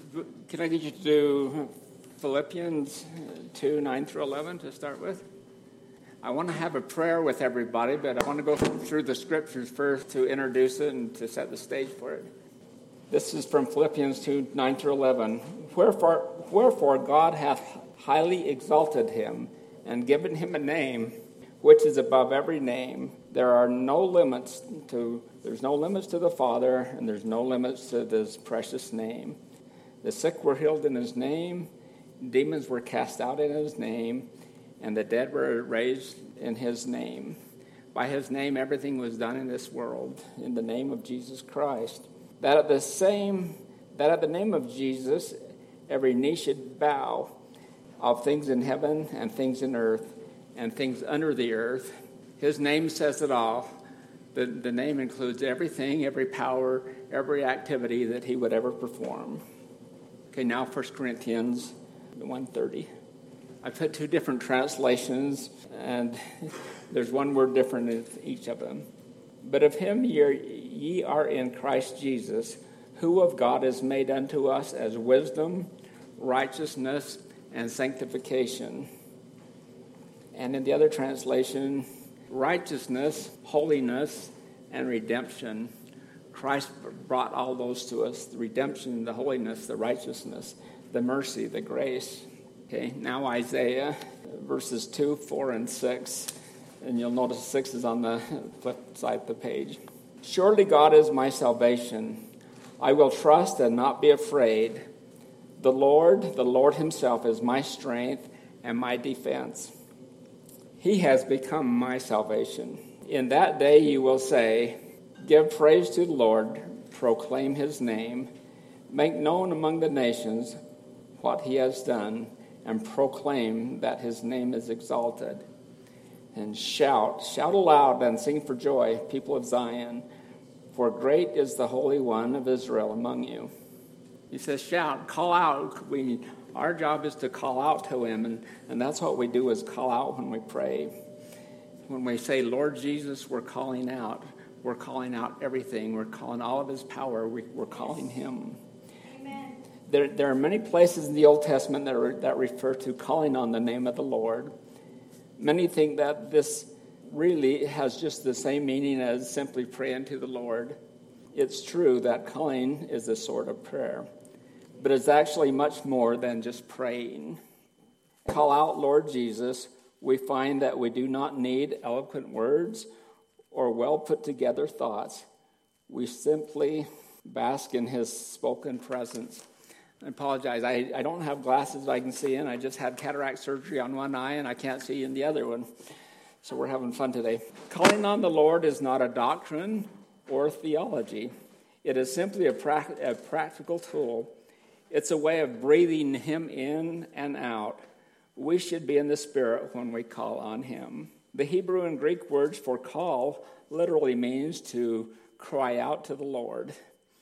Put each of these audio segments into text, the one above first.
Can I get you to do Philippians 2, 9 through 11 to start with? I want to have a prayer with everybody, but I want to go through the scriptures first to introduce it and to set the stage for it. This is from Philippians 2, 9 through 11. Wherefore God hath highly exalted him and given him a name which is above every name. There's no limits to the Father, and there's no limits to this precious name. The sick were healed in his name, demons were cast out in his name, and the dead were raised in his name. By his name everything was done in this world, in the name of Jesus Christ. That at the name of Jesus every knee should bow, of things in heaven and things in earth and things under the earth. His name says it all. The name includes everything, every power, every activity that he would ever perform. Okay, now 1 Corinthians 1:30. I put two different translations, and there's one word different in each of them. But of him ye are in Christ Jesus, who of God is made unto us as wisdom, righteousness, and sanctification. And in the other translation, righteousness, holiness, and redemption. Christ brought all those to us: the redemption, the holiness, the righteousness, the mercy, the grace. Okay, now Isaiah, verses 2, 4, and 6. And you'll notice 6 is on the flip side of the page. Surely God is my salvation. I will trust and not be afraid. The Lord himself is my strength and my defense. He has become my salvation. In that day you will say, give praise to the Lord, proclaim his name, make known among the nations what he has done, and proclaim that his name is exalted. And shout aloud and sing for joy, people of Zion, for great is the Holy One of Israel among you. He says shout, call out. Our job is to call out to him, and that's what we do, is call out when we pray. When we say, Lord Jesus, we're calling out. We're calling out everything. We're calling all of his power. We're calling him. Amen. There are many places in the Old Testament that refer to calling on the name of the Lord. Many think that this really has just the same meaning as simply praying to the Lord. It's true that calling is a sort of prayer, but it's actually much more than just praying. Call out, Lord Jesus. We find that we do not need eloquent words or well put together thoughts. We simply bask in his spoken presence. I apologize, I don't have glasses I can see in. I just had cataract surgery on one eye and I can't see in the other one. So we're having fun today. Calling on the Lord is not a doctrine or theology. It is simply a practical tool. It's a way of breathing him in and out. We should be in the Spirit when we call on him. The Hebrew and Greek words for call literally means to cry out to the Lord.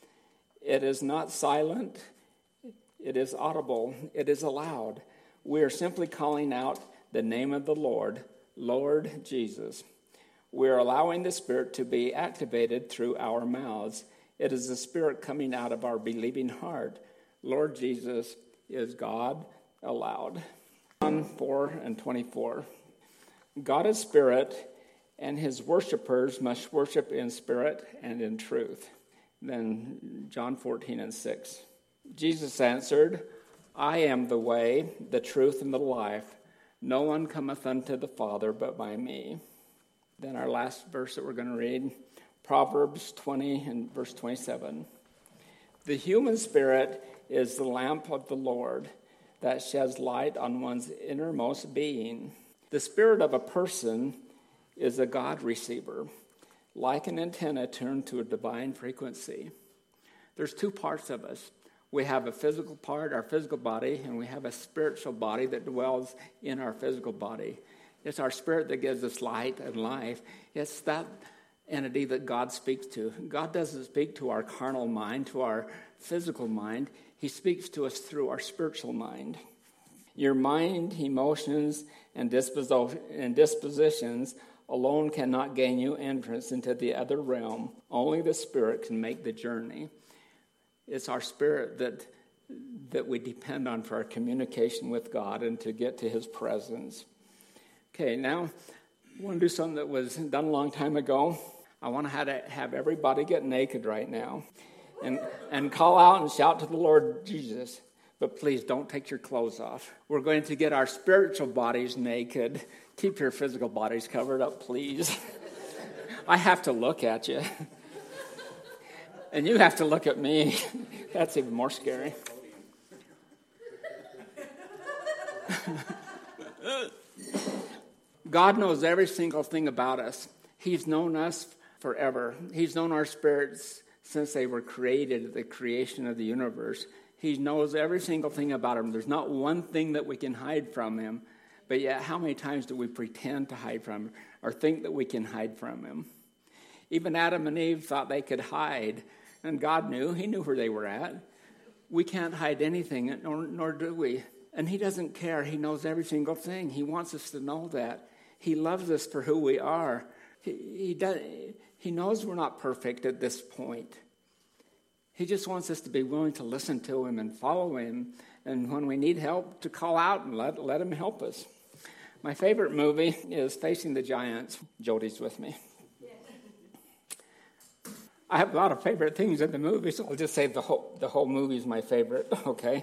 It is not silent. It is audible. It is aloud. We are simply calling out the name of the Lord, Lord Jesus. We are allowing the Spirit to be activated through our mouths. It is the Spirit coming out of our believing heart. Lord Jesus is God aloud. John 4:24. God is spirit, and his worshipers must worship in spirit and in truth. Then John 14:6. Jesus answered, I am the way, the truth, and the life. No one cometh unto the Father but by me. Then our last verse that we're going to read, Proverbs 20 and verse 27. The human spirit is the lamp of the Lord that sheds light on one's innermost being. The spirit of a person is a God receiver, like an antenna turned to a divine frequency. There's two parts of us. We have a physical part, our physical body, and we have a spiritual body that dwells in our physical body. It's our spirit that gives us light and life. It's that entity that God speaks to. God doesn't speak to our carnal mind, to our physical mind. He speaks to us through our spiritual mind. Your mind, emotions, and dispositions alone cannot gain you entrance into the other realm. Only the Spirit can make the journey. It's our spirit that that we depend on for our communication with God and to get to his presence. Okay, now I want to do something that was done a long time ago. I want to have everybody get naked right now and call out and shout to the Lord Jesus. But please don't take your clothes off. We're going to get our spiritual bodies naked. Keep your physical bodies covered up, please. I have to look at you. And you have to look at me. That's even more scary. God knows every single thing about us. He's known us forever. He's known our spirits since they were created at the creation of the universe. He knows every single thing about him. There's not one thing that we can hide from him. But yet, how many times do we pretend to hide from him or think that we can hide from him? Even Adam and Eve thought they could hide, and God knew. He knew where they were at. We can't hide anything, nor do we. And he doesn't care. He knows every single thing. He wants us to know that. He loves us for who we are. He knows we're not perfect at this point. He just wants us to be willing to listen to him and follow him. And when we need help, to call out and let him help us. My favorite movie is Facing the Giants. Jody's with me. I have a lot of favorite things in the movie, so I'll just say the whole movie is my favorite, okay?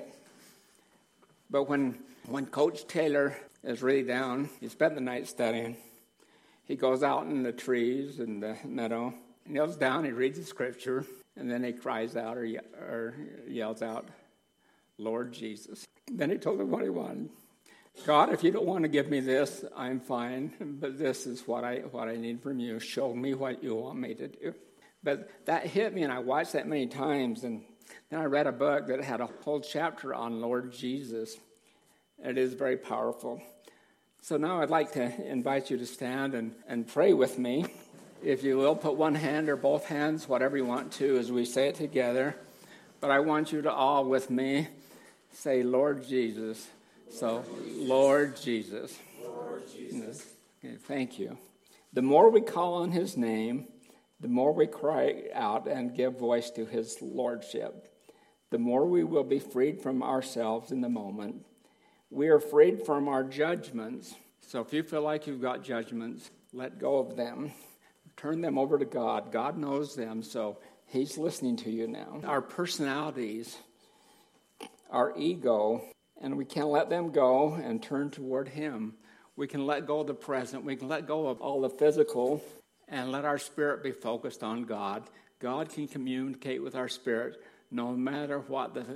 But when Coach Taylor is really down, he spent the night studying. He goes out in the trees and the meadow, kneels down, he reads the scripture, and then he cries out or yells out, Lord Jesus. Then he told him what he wanted. God, if you don't want to give me this, I'm fine, but this is what I need from you. Show me what you want me to do. But that hit me, and I watched that many times, and then I read a book that had a whole chapter on Lord Jesus. It is very powerful. So now I'd like to invite you to stand and pray with me. If you will, put one hand or both hands, whatever you want to, as we say it together. But I want you to all, with me, say, Lord Jesus. So, Lord Jesus. Lord Jesus. Okay, thank you. The more we call on his name, the more we cry out and give voice to his lordship, the more we will be freed from ourselves in the moment. We are freed from our judgments. So if you feel like you've got judgments, let go of them. Turn them over to God. God knows them, so he's listening to you now. Our personalities, our ego, and we can let them go and turn toward him. We can let go of the present. We can let go of all the physical and let our spirit be focused on God. God can communicate with our spirit no matter what the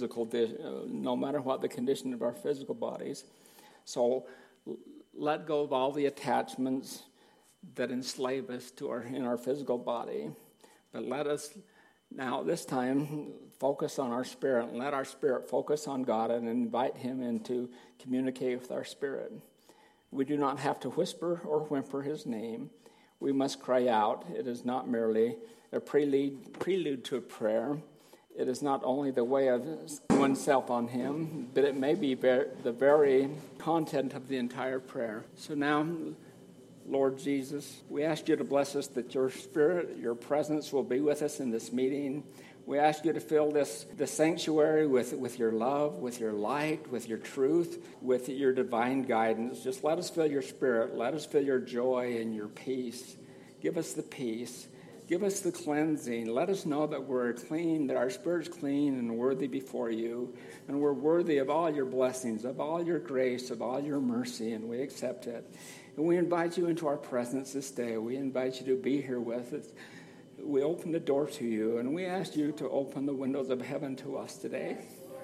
no matter what the condition of our physical bodies. So let go of all the attachments that enslave us in our physical body. But let us now, this time, focus on our spirit and let our spirit focus on God and invite him in to communicate with our spirit. We do not have to whisper or whimper his name. We must cry out. It is not merely a prelude to a prayer. It is not only the way of oneself on him, but it may be the very content of the entire prayer. So now, Lord Jesus, we ask you to bless us that your spirit, your presence will be with us in this meeting. We ask you to fill this sanctuary with your love, with your light, with your truth, with your divine guidance. Just let us feel your spirit. Let us feel your joy and your peace. Give us the peace. Give us the cleansing. Let us know that we're clean, that our spirit's clean and worthy before you. And we're worthy of all your blessings, of all your grace, of all your mercy, and we accept it. And we invite you into our presence this day. We invite you to be here with us. We open the door to you, and we ask you to open the windows of heaven to us today.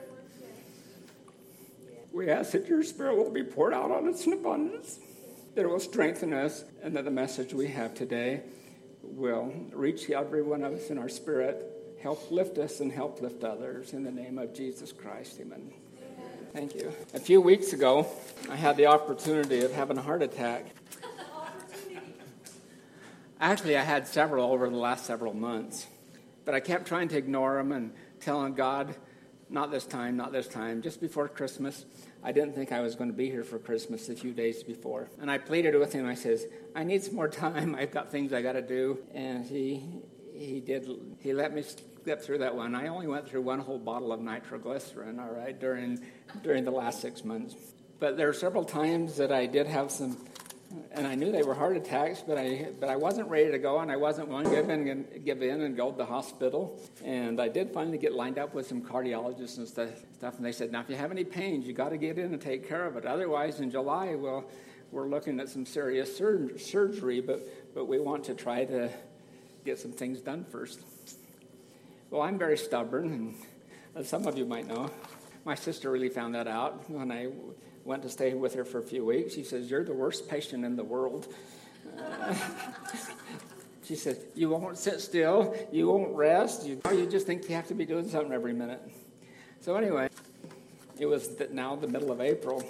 We ask that your spirit will be poured out on us in abundance, that it will strengthen us, and that the message we have today will reach every one of us in our spirit, help lift us and help lift others. In the name of Jesus Christ, amen. Thank you. A few weeks ago, I had the opportunity of having a heart attack. Actually, I had several over the last several months, but I kept trying to ignore them and telling God, not this time, not this time. Just before Christmas, I didn't think I was going to be here for Christmas a few days before. And I pleaded with him. I says, I need some more time. I've got things I got to do. And he did. He let me get through that one. I only went through one whole bottle of nitroglycerin, all right, during the last 6 months. But there are several times that I did have some, and I knew they were heart attacks, but I wasn't ready to go, and I wasn't willing to give in and go to the hospital. And I did finally get lined up with some cardiologists and stuff, and they said, now, if you have any pains, you got to get in and take care of it. Otherwise, in July, we're looking at some serious surgery, but we want to try to get some things done first. Well, I'm very stubborn, and as some of you might know, my sister really found that out when I went to stay with her for a few weeks. She says, you're the worst patient in the world. She says, you won't sit still, you won't rest, you just think you have to be doing something every minute. So anyway, it was now the middle of April,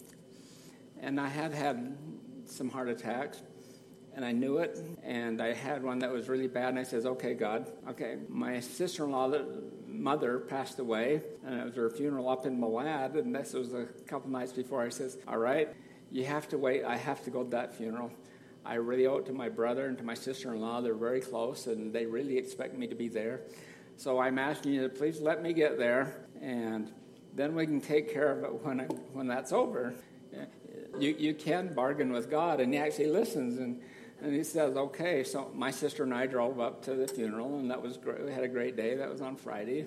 and I had some heart attacks. And I knew it, and I had one that was really bad, and I says, okay, God, okay. My sister-in-law, mother, passed away, and it was her funeral up in Malad, and this was a couple nights before. I says, all right, you have to wait. I have to go to that funeral. I really owe it to my brother and to my sister-in-law. They're very close, and they really expect me to be there. So I'm asking you to please let me get there, and then we can take care of it when that's over. You can bargain with God, and he actually listens, and he says, okay. So my sister and I drove up to the funeral, and that was great. We had a great day. That was on Friday.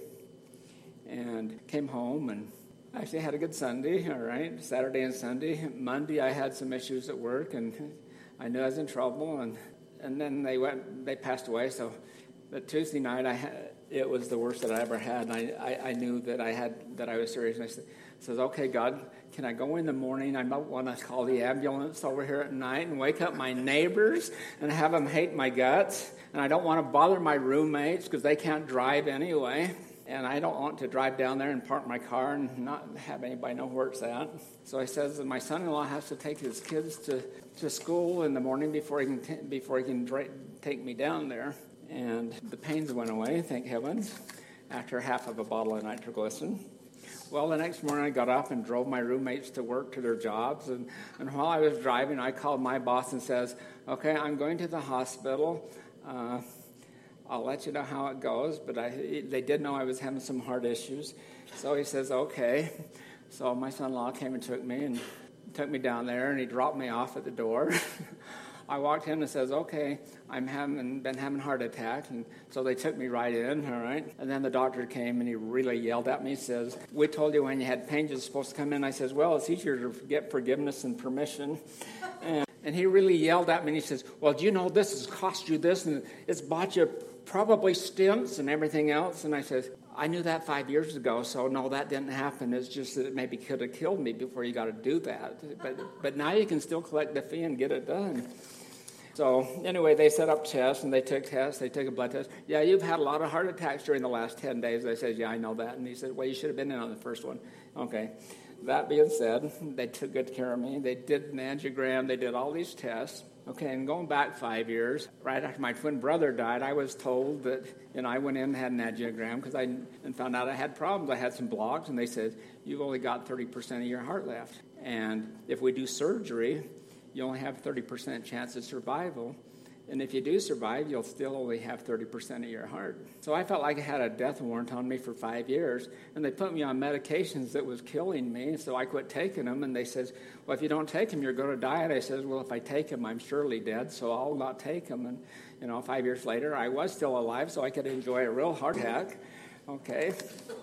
And came home and actually had a good Sunday, all right, Saturday and Sunday. Monday I had some issues at work, and I knew I was in trouble. And then they passed away. So the Tuesday night, it was the worst that I ever had. And I knew that I was serious. And I says, okay, God, can I go in the morning? I might want to call the ambulance over here at night and wake up my neighbors and have them hate my guts. And I don't want to bother my roommates because they can't drive anyway. And I don't want to drive down there and park my car and not have anybody know where it's at. So he says that my son-in-law has to take his kids to school in the morning before he can take me down there. And the pains went away, thank heavens, after half of a bottle of nitroglycerin. Well, the next morning I got up and drove my roommates to work to their jobs. And while I was driving, I called my boss and says, okay, I'm going to the hospital. I'll let you know how it goes. But they did know I was having some heart issues. So he says, okay. So my son-in-law came and took me down there, and he dropped me off at the door. I walked in and says, okay, been having a heart attack. And so they took me right in, all right? And then the doctor came, and he really yelled at me. He says, we told you when you had pain, you're supposed to come in. I says, well, it's easier to get forgiveness and permission. And he really yelled at me, and he says, well, do you know this has cost you this, and it's bought you probably stents and everything else? And I says, I knew that 5 years ago, so no, that didn't happen. It's just that it maybe could have killed me before you got to do that. But now you can still collect the fee and get it done. So anyway, they set up tests, and they took tests. They took a blood test. Yeah, you've had a lot of heart attacks during the last 10 days. I said, yeah, I know that. And he said, well, you should have been in on the first one. Okay. That being said, they took good care of me. They did an angiogram. They did all these tests. Okay, and going back 5 years, right after my twin brother died, I was told that, I went in and had an angiogram because I found out I had problems. I had some blocks, and they said, you've only got 30% of your heart left. And if we do surgery, you only have 30% chance of survival. And if you do survive, you'll still only have 30% of your heart. So I felt like I had a death warrant on me for 5 years. And they put me on medications that was killing me. So I quit taking them. And they says, well, if you don't take them, you're going to die. And I says, well, if I take them, I'm surely dead. So I'll not take them. And, 5 years later, I was still alive, so I could enjoy a real heart attack. Okay.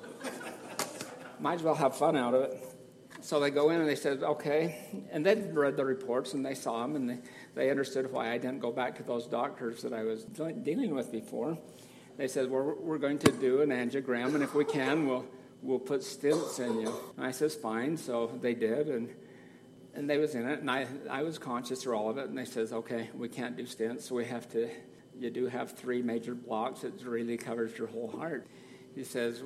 Might as well have fun out of it. So they go in and they said, okay, and they read the reports and they saw them and they understood why I didn't go back to those doctors that I was dealing with before. They said, well, we're going to do an angiogram, and if we can, we'll put stents in you. And I says, fine. So they did, and they was in it, and I was conscious through all of it. And they says, okay, we can't do stents, so you do have 3 major blocks that really covers your whole heart. He says,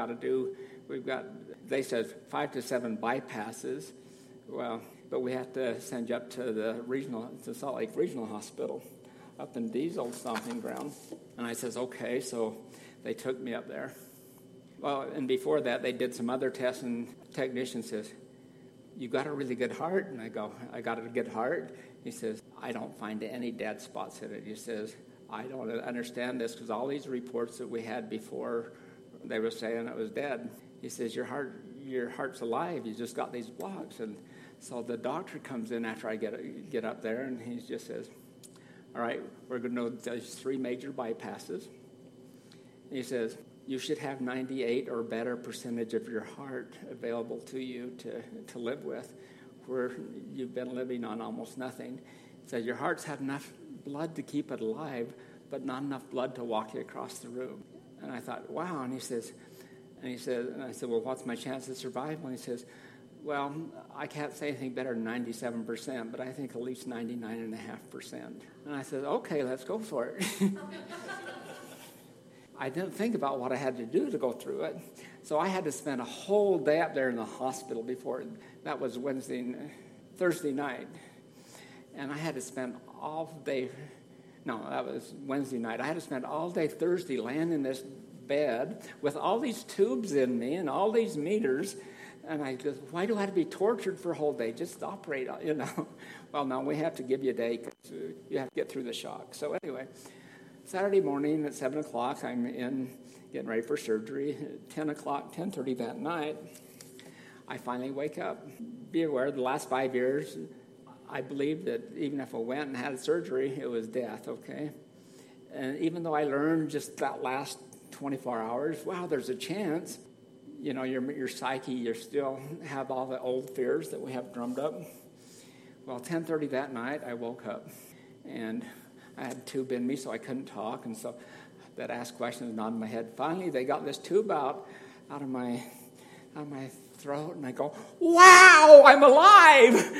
they said 5 to 7 bypasses. Well, but we have to send you up to Salt Lake Regional Hospital up in Diesel Stomping Ground. And I says, okay, so they took me up there. Well, and before that, they did some other tests, and the technician says, you got a really good heart? And I go, I got a good heart? He says, I don't find any dead spots in it. He says, I don't understand this because all these reports that we had before, they were saying it was dead. He says, your heart's alive. You just got these blocks. And so the doctor comes in after I get up there, and he just says, all right, we're going to do these 3 major bypasses. He says, you should have 98 or better percentage of your heart available to you to live with, where you've been living on almost nothing. He says, your heart's had enough blood to keep it alive, but not enough blood to walk you across the room. And I thought, wow. And I said, well, what's my chance of survival? And he says, well, I can't say anything better than 97%, but I think at least 99.5%. And I said, okay, let's go for it. I didn't think about what I had to do to go through it. So I had to spend a whole day up there in the hospital before. That was Thursday night. And I had to spend all day, no, that was Wednesday night. I had to spend all day Thursday laying in this bed with all these tubes in me and all these meters. And I just, why do I have to be tortured for a whole day? Just operate, Well, no, we have to give you a day because you have to get through the shock. So anyway, Saturday morning at 7 o'clock, I'm in getting ready for surgery. At 10:30 that night, I finally wake up. Be aware, the last 5 years, I believed that even if I went and had surgery, it was death, okay? And even though I learned just that last 24 hours, wow, there's a chance. Your psyche, you still have all the old fears that we have drummed up. Well, 10:30 that night, I woke up, and I had a tube in me, so I couldn't talk, and so that asked questions nodding my head. Finally, they got this tube out of my throat, and I go, wow, I'm alive!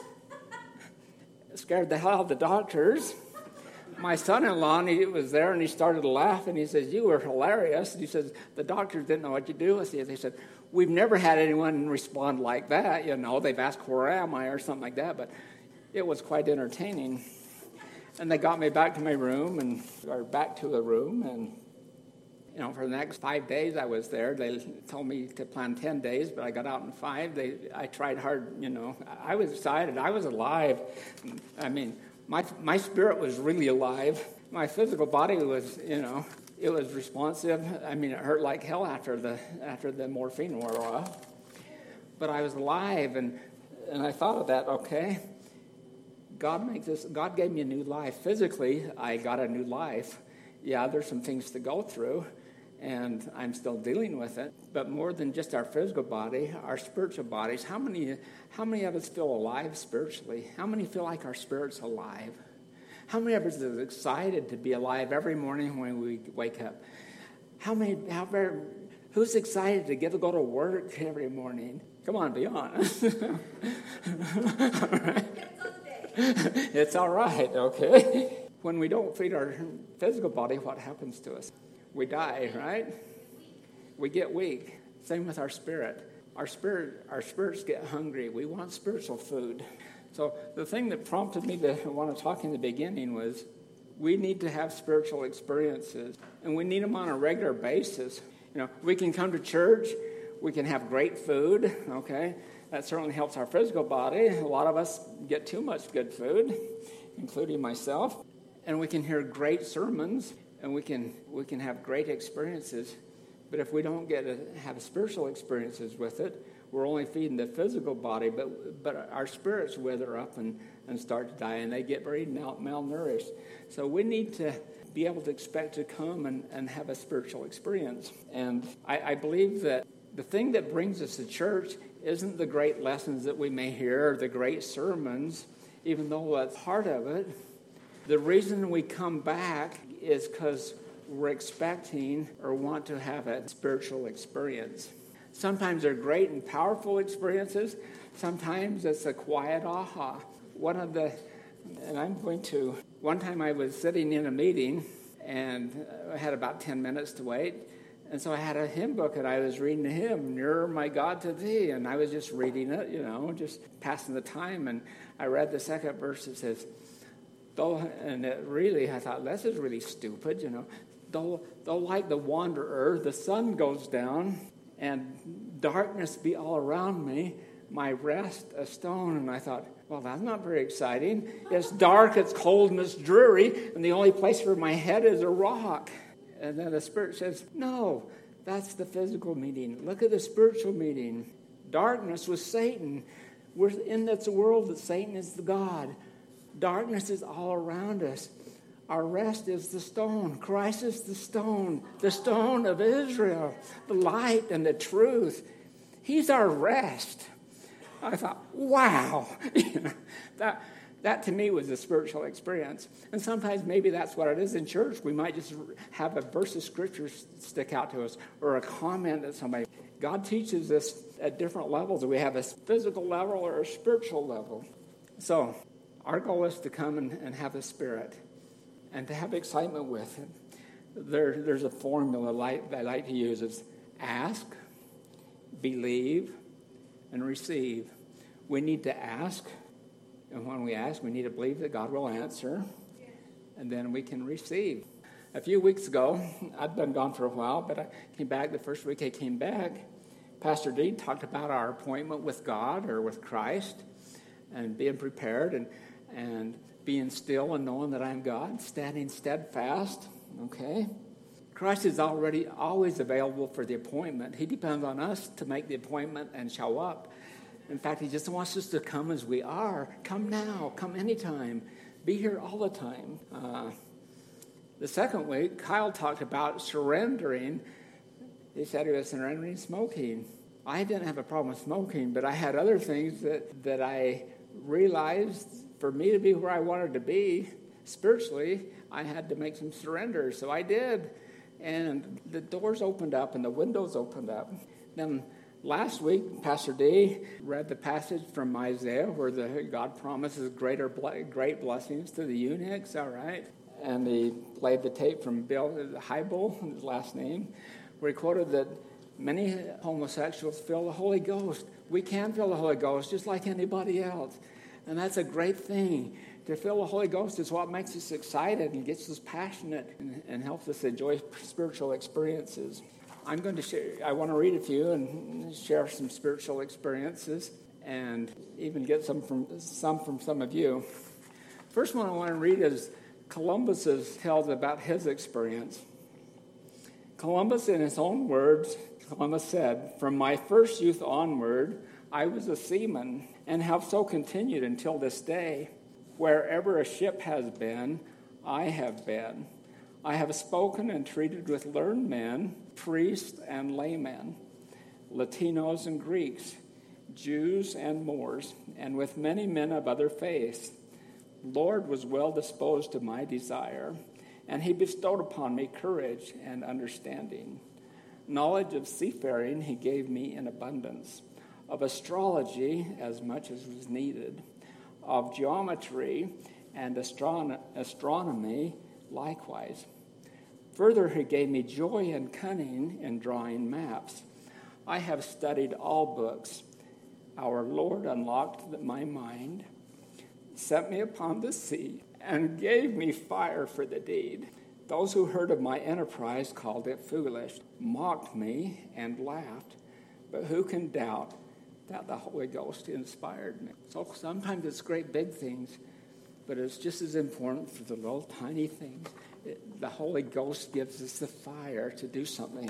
It scared the hell out of the doctors. My son-in-law, he was there, and he started to laugh, and he says, you were hilarious. And he says, the doctors didn't know what to do with you. They said, we've never had anyone respond like that. They've asked, where am I, or something like that. But it was quite entertaining. And they got me back to my room, or back to the room, and for the next 5 days I was there. They told me to plan 10 days, but I got out in 5. I tried hard, I was excited. I was alive. I mean, my spirit was really alive. My physical body was, it was responsive. I mean, it hurt like hell after the morphine wore off. But I was alive, and I thought of that, okay, God gave me a new life. Physically, I got a new life. Yeah, there's some things to go through, and I'm still dealing with it. But more than just our physical body, our spiritual bodies, how many of us feel alive spiritually? How many feel like our spirit's alive? How many of us is excited to be alive every morning when we wake up? Who's excited to get to go to work every morning? Come on, be honest. All right. It's all right, okay? When we don't feed our physical body, what happens to us? We die, right? We get weak. Same with our spirit. Our spirits get hungry. We want spiritual food. So the thing that prompted me to want to talk in the beginning was we need to have spiritual experiences, and we need them on a regular basis. We can come to church. We can have great food, okay? That certainly helps our physical body. A lot of us get too much good food, including myself. And we can hear great sermons, and we can have great experiences. But if we don't get to have spiritual experiences with it, we're only feeding the physical body, but our spirits wither up and start to die, and they get very malnourished. So we need to be able to expect to come and have a spiritual experience. And I believe that the thing that brings us to church isn't the great lessons that we may hear or the great sermons, even though that's part of it. The reason we come back is because we're expecting or want to have a spiritual experience. Sometimes they're great and powerful experiences. Sometimes it's a quiet aha. One time I was sitting in a meeting, and I had about 10 minutes to wait. And so I had a hymn book, and I was reading the hymn, Nearer My God to Thee. And I was just reading it, just passing the time. And I read the second verse. It says, I thought, this is really stupid, Though like the wanderer, the sun goes down, and darkness be all around me, my rest a stone. And I thought, well, that's not very exciting. It's dark, it's cold, and it's dreary, and the only place for my head is a rock. And then the Spirit says, no, that's the physical meaning. Look at the spiritual meaning. Darkness was Satan. We're in this world that Satan is the God. Darkness is all around us. Our rest is the stone. Christ is the stone of Israel, the light and the truth. He's our rest. I thought, wow. That to me was a spiritual experience. And sometimes maybe that's what it is in church. We might just have a verse of scripture stick out to us or a comment that somebody. God teaches us at different levels. We have a physical level or a spiritual level. So our goal is to come and have the Spirit and to have excitement with Him. There's a formula that I like to use. It's ask, believe, and receive. We need to ask, and when we ask, we need to believe that God will answer, and then we can receive. A few weeks ago, I'd been gone for a while, but I came back. The first week I came back, Pastor Dean talked about our appointment with God or with Christ and being prepared and being still and knowing that I'm God, standing steadfast, okay? Christ is always available for the appointment. He depends on us to make the appointment and show up. In fact, He just wants us to come as we are. Come now, come anytime. Be here all the time. The second week, Kyle talked about surrendering. He said he was surrendering smoking. I didn't have a problem with smoking, but I had other things that I realized for me to be where I wanted to be spiritually, I had to make some surrenders. So I did. And the doors opened up and the windows opened up. Then last week, Pastor D read the passage from Isaiah where God promises great blessings to the eunuchs, all right? And he played the tape from Bill Hybel, his last name, where he quoted that many homosexuals feel the Holy Ghost. We can feel the Holy Ghost just like anybody else. And that's a great thing. To feel the Holy Ghost is what makes us excited and gets us passionate and helps us enjoy spiritual experiences. I want to read a few and share some spiritual experiences and even get some from some of you. First one I want to read is Columbus tells about his experience. Columbus, in his own words, Columbus said, "From my first youth onward, I was a seaman and have so continued until this day. Wherever a ship has been, I have been. I have spoken and treated with learned men, priests and laymen, Latinos and Greeks, Jews and Moors, and with many men of other faiths. The Lord was well disposed to my desire, and He bestowed upon me courage and understanding. Knowledge of seafaring He gave me in abundance, of astrology as much as was needed, of geometry and astronomy likewise. Further, He gave me joy and cunning in drawing maps. I have studied all books. Our Lord unlocked my mind, set me upon the sea, and gave me fire for the deed. Those who heard of my enterprise called it foolish, mocked me, and laughed. But who can doubt that the Holy Ghost inspired me?" So sometimes it's great big things, but it's just as important for the little tiny things. The Holy Ghost gives us the fire to do something.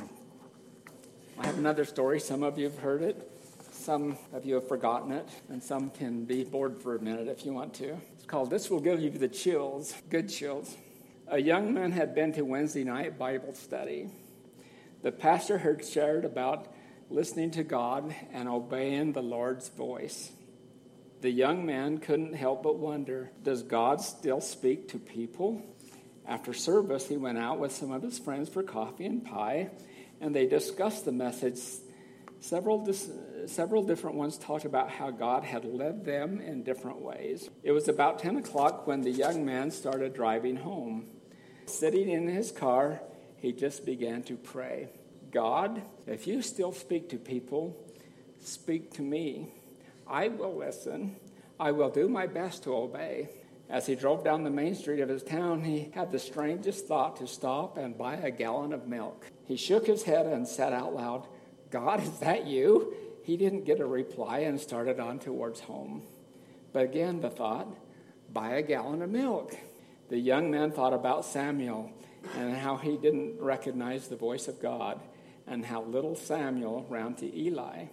I have another story. Some of you have heard it. Some of you have forgotten it, and some can be bored for a minute if you want to. It's called "This Will Give You the Chills," good chills. A young man had been to Wednesday night Bible study. The pastor had shared about listening to God and obeying the Lord's voice. The young man couldn't help but wonder, does God still speak to people? After service, he went out with some of his friends for coffee and pie, and they discussed the message. Several different ones talked about how God had led them in different ways. It was about 10 o'clock when the young man started driving home. Sitting in his car, he just began to pray. "God, if you still speak to people, speak to me. I will listen. I will do my best to obey." As he drove down the main street of his town, he had the strangest thought to stop and buy a gallon of milk. He shook his head and said out loud, "God, is that you? He didn't get a reply and started on towards home. But again, the thought, buy a gallon of milk. The young man thought about Samuel and how he didn't recognize the voice of God and how little Samuel ran to Eli.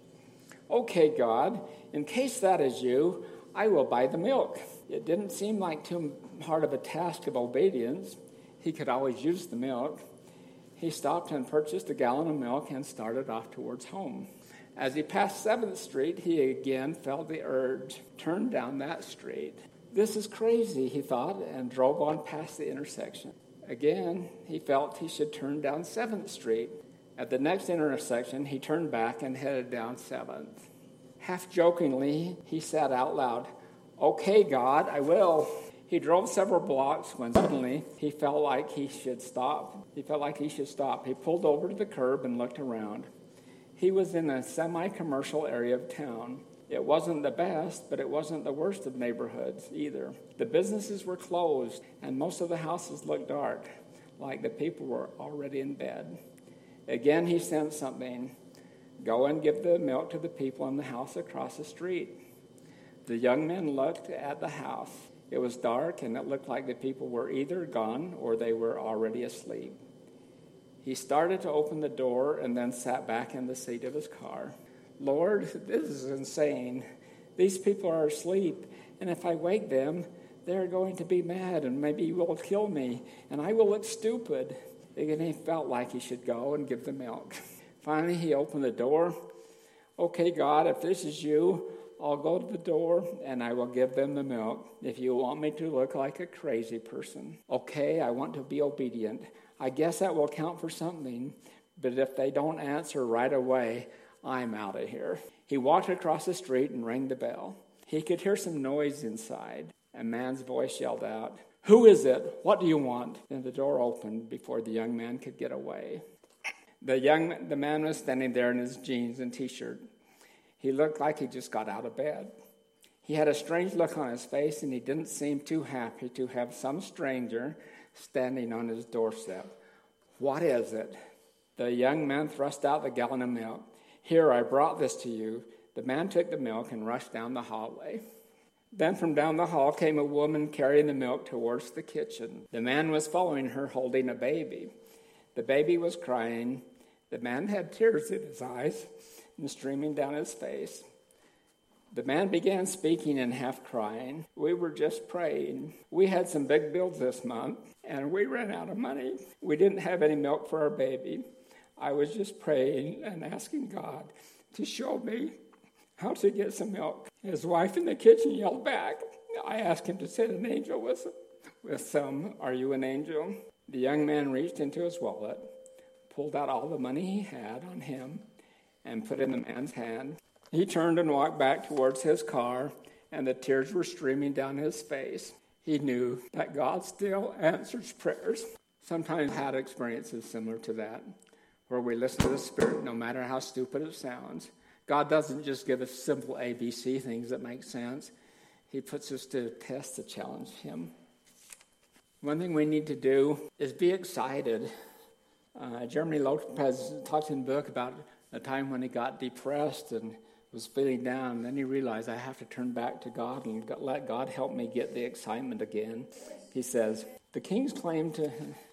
Okay, God, in case that is you, I will buy the milk. It didn't seem like too hard of a task of obedience. He could always use the milk. He stopped and purchased a gallon of milk and started off towards home. As he passed 7th Street, he again felt the urge, turn down that street. This is crazy, he thought, and drove on past the intersection. Again, he felt he should turn down 7th Street. At the next intersection, he turned back and headed down 7th. Half jokingly, he said out loud, okay, God, I will. He drove several blocks when suddenly he felt like he should stop. He pulled over to the curb and looked around. He was in a semi-commercial area of town. It wasn't the best, but it wasn't the worst of neighborhoods either. The businesses were closed, and most of the houses looked dark, like the people were already in bed. Again, he sensed something. Go and give the milk to the people in the house across the street. The young man looked at the house. It was dark, and it looked like the people were either gone or they were already asleep. He started to open the door and then sat back in the seat of his car. Lord, this is insane. These people are asleep, and if I wake them, they're going to be mad, and maybe you will kill me, and I will look stupid. Again, he felt like he should go and give the milk. Finally, he opened the door. Okay, God, if this is you, I'll go to the door and I will give them the milk if you want me to look like a crazy person. Okay, I want to be obedient. I guess that will count for something, but if they don't answer right away, I'm out of here. He walked across the street and rang the bell. He could hear some noise inside. A man's voice yelled out, "Who is it? What do you want?" Then the door opened before the young man could get away. The man was standing there in his jeans and T-shirt. He looked like he just got out of bed. He had a strange look on his face, and he didn't seem too happy to have some stranger standing on his doorstep. "What is it?" The young man thrust out the gallon of milk. "Here, I brought this to you." The man took the milk and rushed down the hallway. Then from down the hall came a woman carrying the milk towards the kitchen. The man was following her, holding a baby. The baby was crying. The man had tears in his eyes and streaming down his face. The man began speaking and half crying. "We were just praying. We had some big bills this month, and we ran out of money. We didn't have any milk for our baby. I was just praying and asking God to show me how to get some milk." His wife in the kitchen yelled back. I asked him to send an angel with some. "Are you an angel?" The young man reached into his wallet, pulled out all the money he had on him, and put it in the man's hand. He turned and walked back towards his car, and the tears were streaming down his face. He knew that God still answers prayers. Sometimes I've had experiences similar to that, where we listen to the Spirit no matter how stupid it sounds. God doesn't just give us simple ABC things that make sense. He puts us to test to challenge him. One thing we need to do is be excited. Jeremy Lopez talks in the book about a time when he got depressed and was feeling down. And then he realized, I have to turn back to God and let God help me get the excitement again. He says, the king's claim to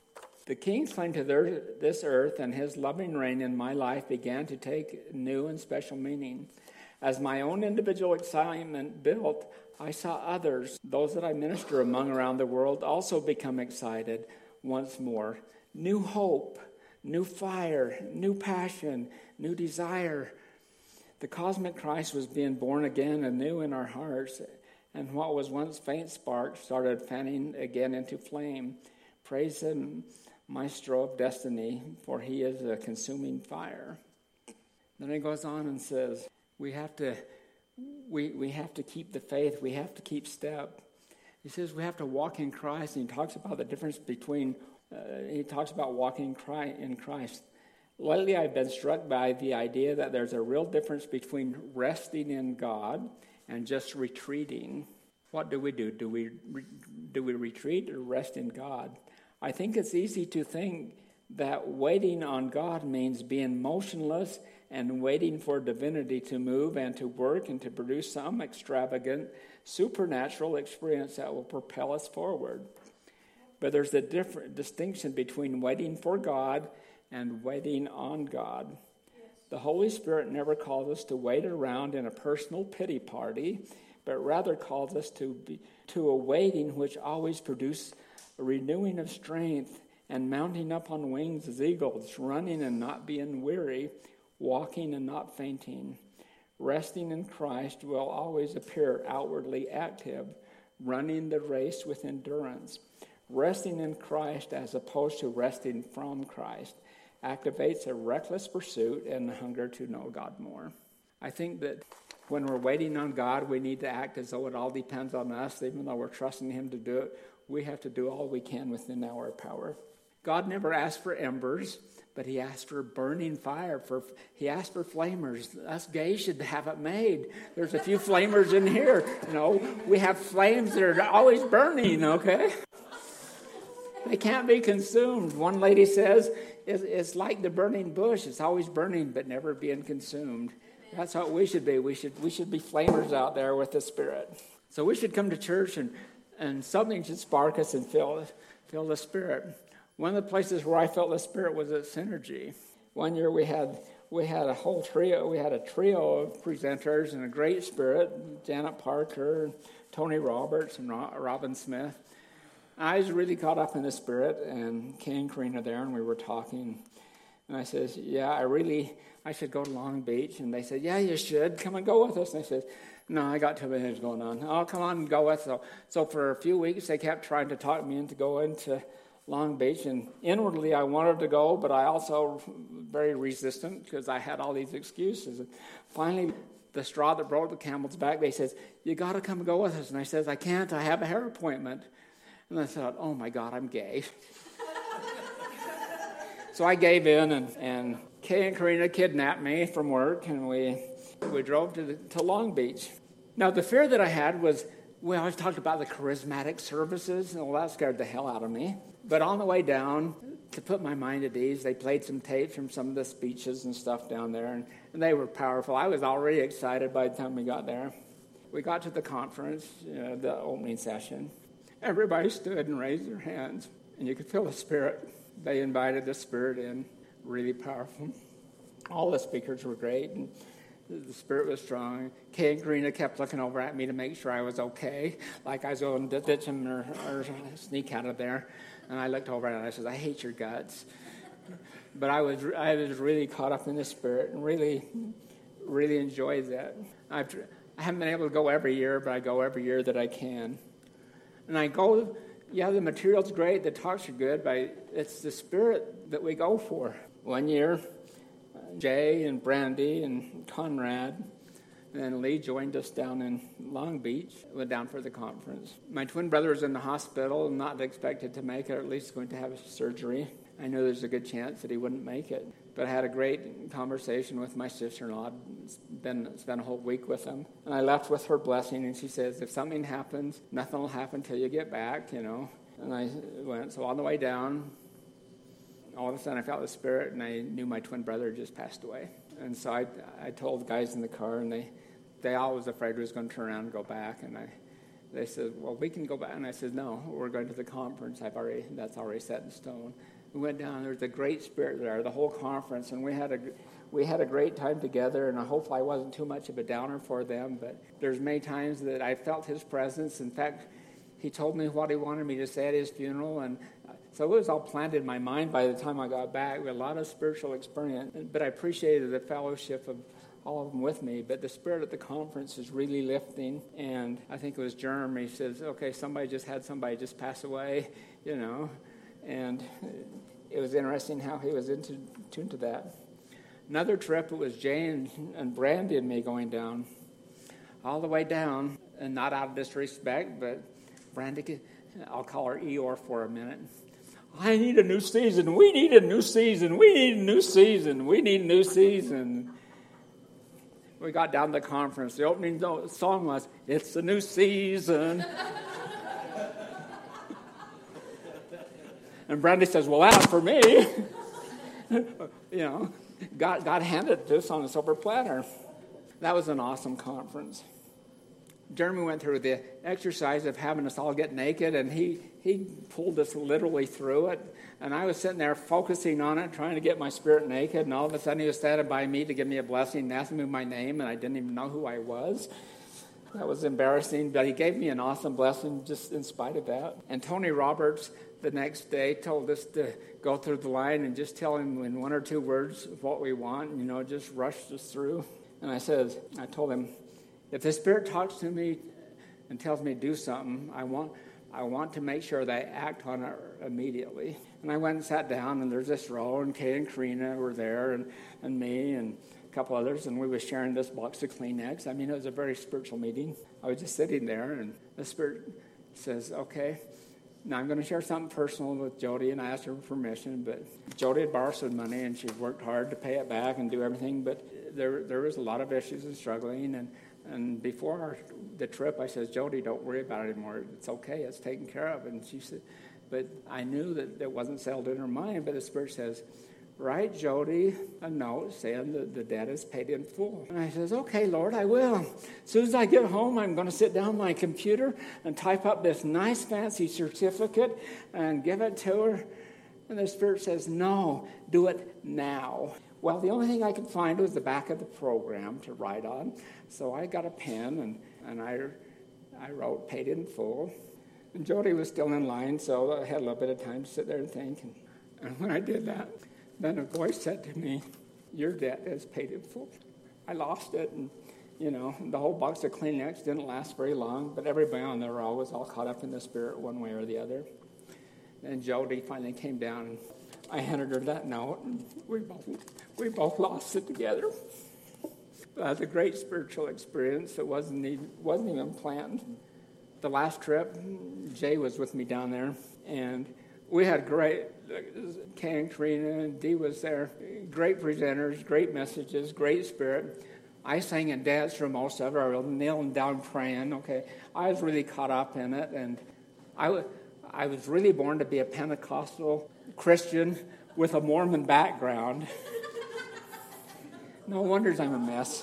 this earth and his loving reign in my life began to take new and special meaning. As my own individual excitement built, I saw others, those that I minister among around the world, also become excited once more. New hope, new fire, new passion, new desire. The cosmic Christ was being born again anew in our hearts, and what was once faint spark started fanning again into flame. Praise him, Maestro of destiny, for he is a consuming fire. Then he goes on and says, we have to keep the faith. We have to keep step. He says we have to walk in Christ, and he talks about the difference between. He talks about walking in Christ. Lately, I've been struck by the idea that there's a real difference between resting in God and just retreating. What do? Do we retreat or rest in God? I think it's easy to think that waiting on God means being motionless and waiting for divinity to move and to work and to produce some extravagant, supernatural experience that will propel us forward. But there's a different distinction between waiting for God and waiting on God. The Holy Spirit never calls us to wait around in a personal pity party, but rather calls us to a waiting which always produces a renewing of strength and mounting up on wings as eagles, running and not being weary, walking and not fainting. Resting in Christ will always appear outwardly active, running the race with endurance. Resting in Christ as opposed to resting from Christ activates a reckless pursuit and hunger to know God more. I think that when we're waiting on God, we need to act as though it all depends on us. Even though we're trusting Him to do it, we have to do all we can within our power. God never asked for embers, but He asked for burning fire. He asked for flamers. Us gays should have it made. There's a few flamers in here. We have flames that are always burning, okay? They can't be consumed. One lady says, it's like the burning bush. It's always burning, but never being consumed. That's what we should be. We should be flamers out there with the Spirit. So we should come to church and something should spark us and fill the Spirit. One of the places where I felt the Spirit was at Synergy. One year we had a whole trio. We had a trio of presenters and a great Spirit. Janet Parker, Tony Roberts, and Robin Smith. I was really caught up in the Spirit, and Kay and Karina there, and we were talking. And I says, yeah, I should go to Long Beach. And they said, yeah, you should. Come and go with us. And I said, no, I got too many things going on. Oh, come on and go with us. So for a few weeks, they kept trying to talk me into going to Long Beach. And inwardly, I wanted to go, but I also very resistant because I had all these excuses. And finally, the straw that broke the camel's back, they says, you got to come and go with us. And I says, I can't. I have a hair appointment. And I thought, oh, my God, I'm gay. So I gave in, and Kay and Karina kidnapped me from work, and we drove to Long Beach. Now, the fear that I had was, we always talked about the charismatic services, and that scared the hell out of me. But on the way down, to put my mind at ease, they played some tapes from some of the speeches and stuff down there, and they were powerful. I was already excited by the time we got there. We got to the conference, the opening session. Everybody stood and raised their hands, and you could feel the Spirit. They invited the Spirit in, really powerful. All the speakers were great, and the Spirit was strong. Kay and Karina kept looking over at me to make sure I was okay, like I was going to ditch them or sneak out of there. And I looked over and I said, I hate your guts. But I was really caught up in the Spirit and really, really enjoyed that. I haven't been able to go every year, but I go every year that I can. And I go, yeah, the material's great, the talks are good, but it's the Spirit that we go for. One year, Jay and Brandy and Conrad and Lee joined us down in Long Beach. Went down for the conference. My twin brother was in the hospital, not expected to make it, or at least going to have surgery. I knew there's a good chance that he wouldn't make it. But I had a great conversation with my sister-in-law. Spent a whole week with him. And I left with her blessing, and she says, if something happens, nothing will happen till you get back, And I went. So on the way down, all of a sudden I felt the Spirit, and I knew my twin brother had just passed away. And so I told the guys in the car, and they all was afraid we was going to turn around and go back. And they said, well, we can go back. And I said, no, we're going to the conference. That's already set in stone. We went down. There was a great Spirit there, the whole conference, and we had a great time together. And hopefully I wasn't too much of a downer for them. But there's many times that I felt His presence. In fact, He told me what He wanted me to say at His funeral, and so it was all planted in my mind by the time I got back. We had a lot of spiritual experience, but I appreciated the fellowship of all of them with me. But the Spirit at the conference is really lifting, and I think it was Jeremy says, okay, somebody just pass away, and it was interesting how he was in tune to that. Another trip, it was Jay and Brandy and me going down, all the way down, and not out of disrespect, but Brandy, I'll call her Eeyore for a minute. I need a new season. We need a new season. We need a new season. We need a new season. We got down to the conference. The opening song was, "It's a New Season." And Brandy says, well, that's for me. God handed it to us on a silver platter. That was an awesome conference. Jeremy went through the exercise of having us all get naked, and he pulled us literally through it. And I was sitting there focusing on it, trying to get my spirit naked, and all of a sudden he was standing by me to give me a blessing and asked me my name, and I didn't even know who I was. That was embarrassing, but he gave me an awesome blessing just in spite of that. And Tony Roberts, the next day, told us to go through the line and just tell him in one or two words what we want, just rush us through. And I told him, if the Spirit talks to me and tells me to do something, I want to make sure that I act on it immediately. And I went and sat down, and there's this row, and Kay and Karina were there, and me, and a couple others, and we were sharing this box of Kleenex. I mean, it was a very spiritual meeting. I was just sitting there, and the Spirit says, okay, now I'm going to share something personal with Jody, and I asked her for permission, but Jody had borrowed some money, and she worked hard to pay it back and do everything, but there was a lot of issues and struggling, and before the trip, I said, Jody, don't worry about it anymore. It's okay. It's taken care of. And she said, but I knew that it wasn't settled in her mind, but the Spirit says, write Jody a note saying that the debt is paid in full. And I says, okay, Lord, I will. As soon as I get home, I'm going to sit down on my computer and type up this nice fancy certificate and give it to her. And the Spirit says, no, do it now. Well, the only thing I could find was the back of the program to write on. So I got a pen, and I wrote paid in full. And Jody was still in line, so I had a little bit of time to sit there and think. And when I did that, then a voice said to me, your debt is paid in full. I lost it, and, the whole box of Kleenex didn't last very long, but everybody on the row was all caught up in the Spirit one way or the other. And Jody finally came down, and I handed her that note, and we both lost it together. It was a great spiritual experience. It wasn't even planned. The last trip, Jay was with me down there, and we had great, Kay and Karina and Dee was there, great presenters, great messages, great spirit. I sang and danced for most of it. I was kneeling down praying. Okay, I was really caught up in it, and I was really born to be a Pentecostal Christian with a Mormon background. No wonders I'm a mess.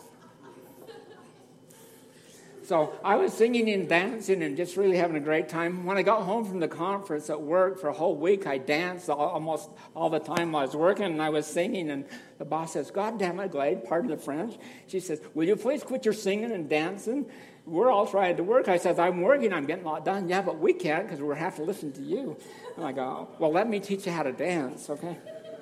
So I was singing and dancing and just really having a great time. When I got home from the conference at work for a whole week, I danced almost all the time while I was working, and I was singing, and the boss says, God damn it, Glade, pardon the French. She says, will you please quit your singing and dancing? We're all trying to work. I said, I'm working, I'm getting a lot done. Yeah, but we can't because we have to listen to you. And I go, well, let me teach you how to dance, okay?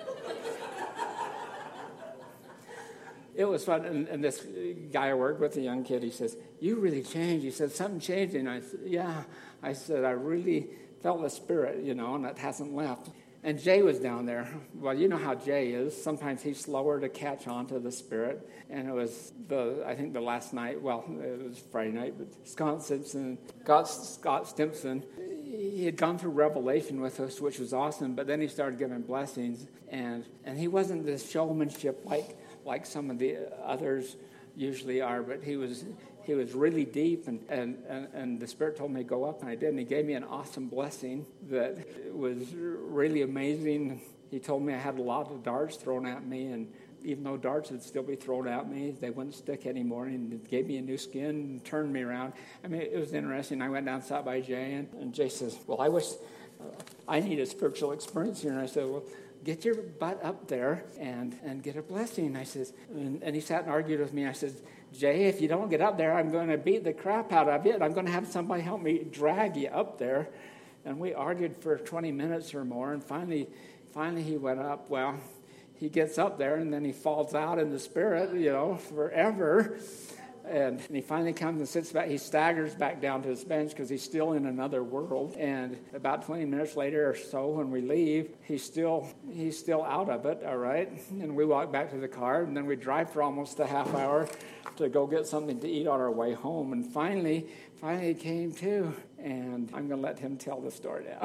It was fun, and this guy I worked with, a young kid, he says, you really changed. He said, something changed, and I said, yeah. I said, I really felt the Spirit, and it hasn't left. And Jay was down there. Well, you know how Jay is. Sometimes he's slower to catch on to the Spirit. And it was, I think the last night, well, it was Friday night, but Scott Stimpson, he had gone through Revelation with us, which was awesome, but then he started giving blessings. And he wasn't this showmanship like some of the others usually are, but he was really deep, and the Spirit told me to go up, and I did, and he gave me an awesome blessing that was really amazing. He told me I had a lot of darts thrown at me, and even though darts would still be thrown at me, they wouldn't stick anymore, and it gave me a new skin and turned me around. I mean, it was interesting. I went down, sat by Jay, and Jay says, well, I wish I need a spiritual experience here. And I said, well, get your butt up there and get a blessing. I says, and he sat and argued with me. I said, Jay, if you don't get up there, I'm going to beat the crap out of you, and I'm going to have somebody help me drag you up there. And we argued for 20 minutes or more, and finally he went up. Well, he gets up there, and then he falls out in the Spirit, forever. And he finally comes and sits back. He staggers back down to his bench because he's still in another world. And about 20 minutes later or so, when we leave, he's still out of it, all right? And we walk back to the car, and then we drive for almost a half hour to go get something to eat on our way home. And finally he came to, and I'm going to let him tell the story now.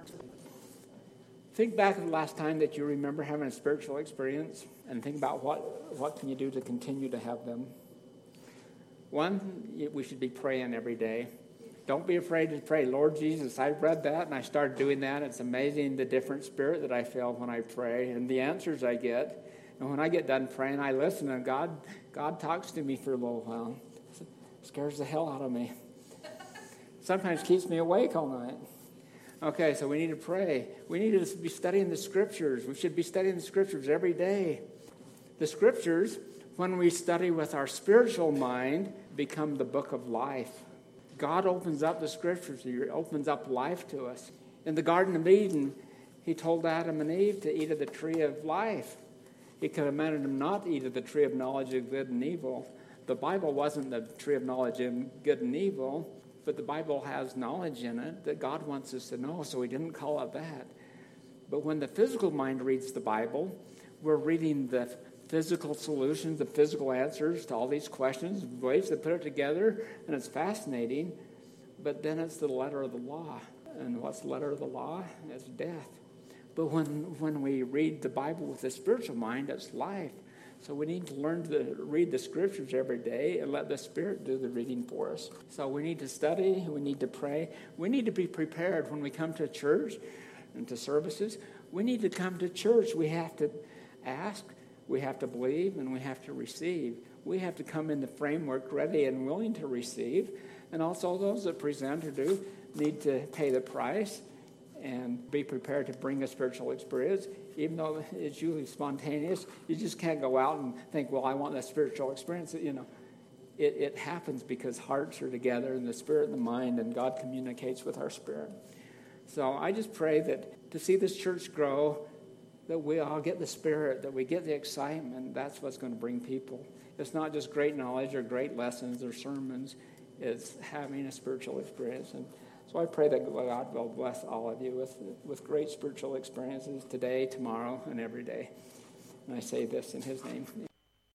Think back to the last time that you remember having a spiritual experience, and think about what can you do to continue to have them. One, we should be praying every day. Don't be afraid to pray. Lord Jesus, I read that, and I started doing that. It's amazing the different spirit that I feel when I pray and the answers I get. And when I get done praying, I listen, and God talks to me for a little while. It scares the hell out of me. Sometimes keeps me awake all night. Okay, so we need to pray. We need to be studying the Scriptures. We should be studying the Scriptures every day. The Scriptures, when we study with our spiritual mind, become the book of life. God opens up the Scriptures. He opens up life to us. In the Garden of Eden, he told Adam and Eve to eat of the tree of life. He commanded them not to eat of the tree of knowledge of good and evil. The Bible wasn't the tree of knowledge of good and evil, but the Bible has knowledge in it that God wants us to know, so he didn't call it that. But when the physical mind reads the Bible, we're reading the physical solutions, the physical answers to all these questions, ways to put it together, and it's fascinating. But then it's the letter of the law. And what's the letter of the law? It's death. But when we read the Bible with the spiritual mind, it's life. So we need to learn to read the Scriptures every day and let the Spirit do the reading for us. So we need to study. We need to pray. We need to be prepared when we come to church and to services. We need to come to church. We have to ask, we have to believe, and we have to receive. We have to come in the framework ready and willing to receive. And also those that present or do need to pay the price and be prepared to bring a spiritual experience. Even though it's usually spontaneous, you just can't go out and think, well, I want that spiritual experience. It happens because hearts are together and the spirit and the mind, and God communicates with our spirit. So I just pray that to see this church grow, that we all get the spirit, that we get the excitement. That's what's going to bring people. It's not just great knowledge or great lessons or sermons. It's having a spiritual experience. And so I pray that God will bless all of you with great spiritual experiences today, tomorrow, and every day. And I say this in his name. Amen.